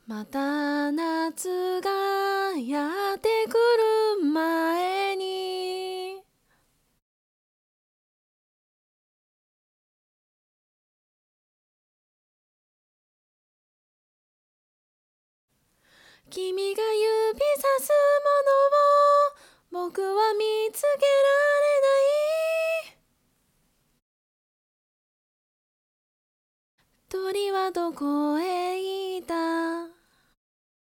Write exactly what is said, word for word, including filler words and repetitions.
また夏がやってくる前に君が指さすものを僕は見つけられない。鳥はどこへ行